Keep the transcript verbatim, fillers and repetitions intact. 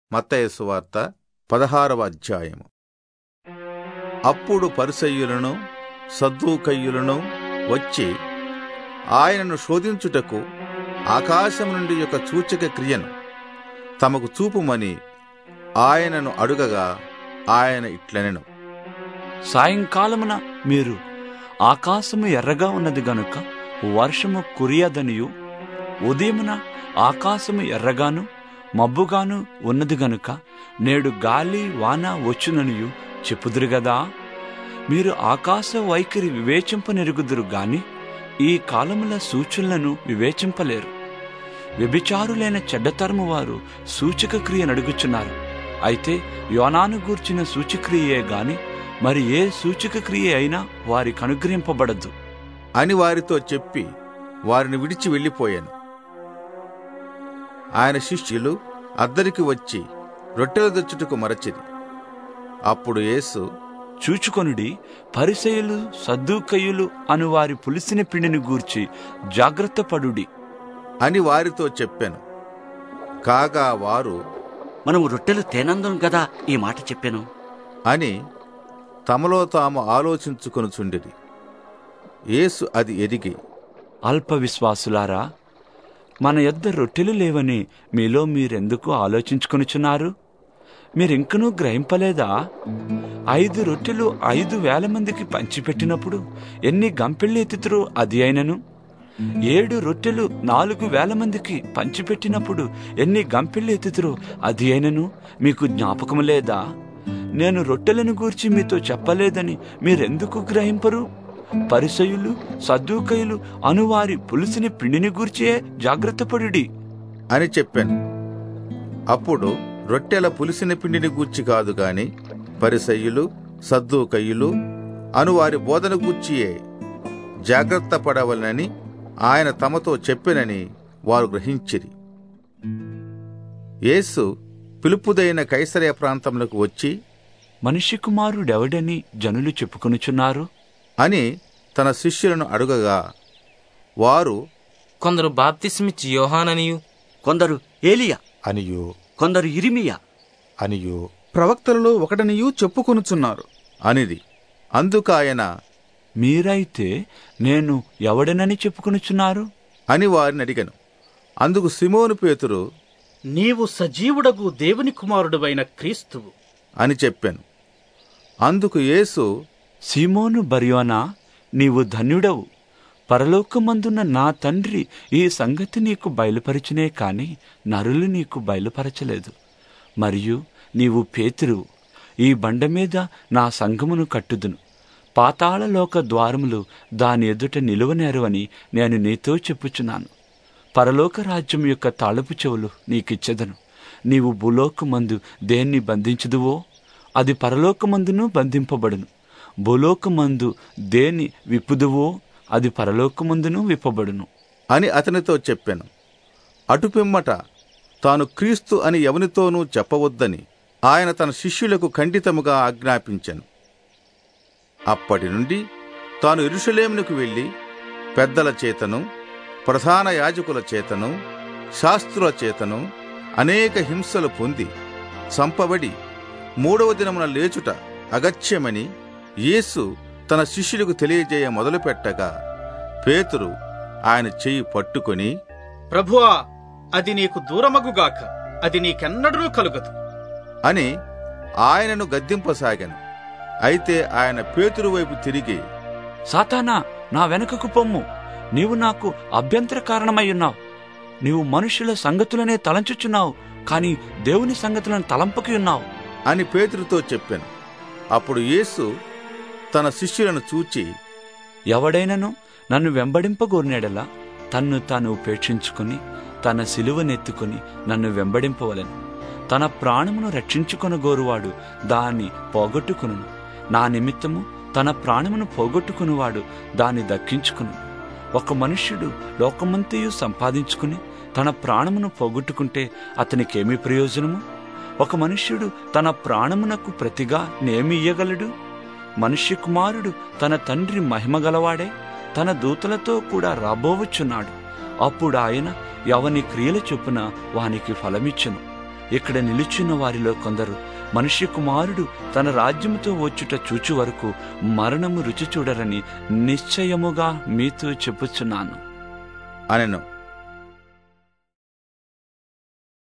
మత్తయి సువార్త పదహారవ అధ్యాయము. అప్పుడు పరిసయ్యులను సద్దూకయ్యులను వచ్చి ఆయనను శోధించుటకు ఆకాశం నుండి ఒక సూచక క్రియను తమకు చూపుమని ఆయనను అడుగగా ఆయన ఇట్లనెను, సాయంకాలమున మీరు ఆకాశము ఎర్రగా ఉన్నది గనుక వర్షము కురియదనియు, ఉదయమున ఆకాశము ఎర్రగాను మబ్బుగాను ఉన్నది గనుక నేడు గాలి వాన వచ్చుననియు చెప్పుదురు గదా. మీరు ఆకాశ వైఖరి వివేచింపనెరుగుదురు గాని ఈ కాలముల సూచనలను వివేచింపలేరు. వ్యభిచారులైన చెడ్డతరము వారు సూచక క్రియ నడుగుచున్నారు. అయితే యోనాను గూర్చిన సూచక్రియే గాని మరి ఏ సూచక క్రియ అయినా వారికి అనుగ్రహింపబడదు అని వారితో చెప్పి వారిని విడిచి వెళ్ళిపోయాను. ఆయన శిష్యులు అద్దరికి వచ్చి రొట్టెలు తెచ్చుటకు మరచిరి. అప్పుడు యేసు, చూచుకొనుడి, పరిసయ్యులు సద్దూకయ్యులు అను వారి పులిసిన పిండిని గూర్చి జాగ్రత్త పడుడి అని వారితో చెప్పాను. కాగా వారు, మనము రొట్టెలు తేనందం గదా ఈ మాట చెప్పాను అని తమలో తాము ఆలోచించుకొనుచుండిరి. యేసు అది ఎరిగి, అల్ప విశ్వాసులారా, మన యొద్ద రొట్టెలు లేవని మీలో మీరెందుకు ఆలోచించుకొనుచున్నారు? మీరింకనూ గ్రహింపలేదా? ఐదు రొట్టెలు ఐదు వేల మందికి పంచిపెట్టినప్పుడు ఎన్ని గంపెళ్ళు ఎత్తుతురో అది అయినను, ఏడు రొట్టెలు నాలుగు వేల మందికి పంచిపెట్టినప్పుడు ఎన్ని గంపెళ్ళు ఎత్తుతురో అది అయినను మీకు జ్ఞాపకం లేదా? నేను రొట్టెలను గూర్చి మీతో చెప్పలేదని మీరెందుకు గ్రహింపరు? పరిసయ్యులు సద్దూకయ్యులు అనువారి పులిసిన పిండిని గూర్చే జాగ్రత్త పడుడి అని చెప్పాను. అప్పుడు రొట్టెల పులిసిన పిండిని గూర్చి కాదు గాని పరిసయ్యులు సద్దూకయ్యులు అనువారి బోధన గూర్చియే జాగ్రత్త పడవలనని ఆయన తమతో చెప్పెనని వారు గ్రహించిరి. యేసు పిలుపుదైన కైసరయ ప్రాంతములకు వచ్చి, మనిషి కుమారుడెవడని జనులు చెప్పుకొనుచున్నారు అని తన శిష్యులను అడుగగా వారు, కొందరు బాప్తిస్మిచ్చి యోహాననియు, కొందరు ఏలియా అనియు కొందరు ఇరిమియా అనియు ప్రవక్తలలో ఒకడనియూ చెప్పుకొనుచున్నారు అనిది. అందుకాయన, మీరైతే నేను ఎవడనని చెప్పుకొనుచున్నారు అని వారిని అడిగను. అందుకు సిమోను పేతురు, నీవు సజీవుడగు దేవుని కుమారుడువైన క్రీస్తువు అని చెప్పాను. అందుకు యేసు, సీమోను బర్యోనా, నీవు ధన్యుడవు. పరలోకమందున్న నా తండ్రి ఈ సంగతి నీకు బయలుపరచునే కాని నరులు నీకు బయలుపరచలేదు. మరియు నీవు పేతురువు, ఈ బండ మీద నా సంఘమును కట్టుదును. పాతాళలోక ద్వారములు దాని ఎదుట నిలువనేరవని నేను నీతో చెప్పుచున్నాను. పరలోక రాజ్యం యొక్క తాళపు చెవులు నీకిచ్చెదను. నీవు భూలోకమందు దేన్ని బంధించుదువో అది పరలోకమందును బంధింపబడును. భూలోకమందు దేని విప్పుదువో అది పరలోకమందును విప్పబడును అని అతనితో చెప్పాను. అటుపిమ్మట తాను క్రీస్తు అని ఎవనితోనూ చెప్పవద్దని ఆయన తన శిష్యులకు ఖండితముగా ఆజ్ఞాపించాను. అప్పటి నుండి తాను యెరూషలేమునకు వెళ్లి పెద్దల చేతను ప్రధాన యాజకుల చేతను శాస్త్రుల చేతను అనేక హింసలు పొంది చంపబడి మూడవ దినమున లేచుట అగత్యమని యేసు తన శిష్యులకు తెలియజేయ మొదలుపెట్టగా పేతురు ఆయన చెయ్యి పట్టుకొని, ప్రభువా, అది నీకు దూరమగుగాక, అది నీకెన్నడూ కలుగదు అని ఆయనను గద్దింపసాగాను. అయితే ఆయన పేతురు వైపు తిరిగి, సాతానా, నా వెనుకకు పొమ్ము. నీవు నాకు అభ్యంతర కారణమయ్యున్నావు. నీవు మనుషుల సంగతులనే తలంచుచున్నావు, కాని దేవుని సంగతులను తలంపకి ఉన్నావు అని పేతురుతో చెప్పాను. అప్పుడు యేసు తన శిష్యులను చూచి, ఎవడైనను నన్ను వెంబడింపగోరినెడలా తన్ను తాను ఉపేక్షించుకుని తన సిలువనెత్తుకుని నన్ను వెంబడింపవలెను. తన ప్రాణమును రక్షించుకొనగోరువాడు దాన్ని పోగొట్టుకును. నా నిమిత్తము తన ప్రాణమును పోగొట్టుకునివాడు దాన్ని దక్కించుకును. ఒక మనుష్యుడు లోకమంతయు సంపాదించుకుని తన ప్రాణమును పోగొట్టుకుంటే అతనికేమి ప్రయోజనము? ఒక మనుష్యుడు తన ప్రాణమునకు ప్రతిగా నేమి ఇయ్యగలడు? మనుష్య కుమారుడు తన తండ్రి మహిమగలవాడే తన దూతలతో కూడా రాబోవచ్చున్నాడు. అప్పుడు ఆయన ఎవని క్రియల చొప్పున వానికి ఫలమిచ్చును. ఇక్కడ నిలుచున్న వారిలో కొందరు మనుష్య కుమారుడు తన రాజ్యముతో వచ్చుట చూచు వరకు మరణము రుచి చూడరని నిశ్చయముగా మీతో చెప్పుచున్నాను అనెను.